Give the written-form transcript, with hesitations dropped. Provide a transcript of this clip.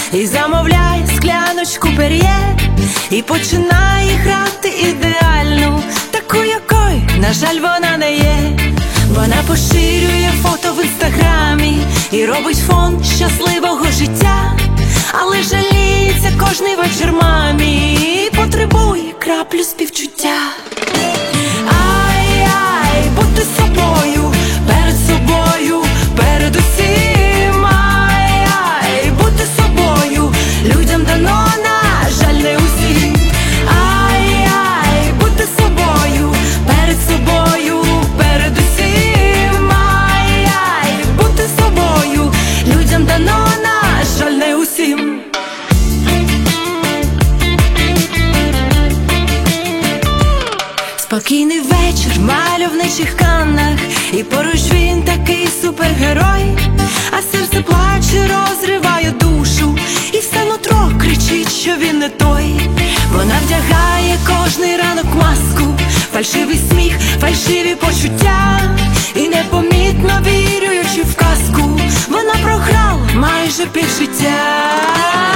і замовляє скляночку пер'є, і починає грати ідеальну, таку, якою, на жаль, вона не є. Вона поширює фото в інстаграмі і робить фон щасливого життя, але жаліється кожний вечір мамі і потребує краплю співчуття. Ай-ай, будьте собою, перед собою, перед усім. Ай-ай, будьте собою, людям дано, на жаль, не усім. Ай-ай, будьте собою, перед собою, перед усім. Ай-ай, будьте собою, людям дано, на жаль, не усім. Спокійний вечір в мальовничих Каннах, і поруч він такий супергерой, а серце плаче, розриває душу, і все нутро кричить, що він не той. Вона вдягає кожний ранок маску, фальшивий сміх, фальшиві почуття, і непомітно вірюючи в казку, вона програла майже півжиття.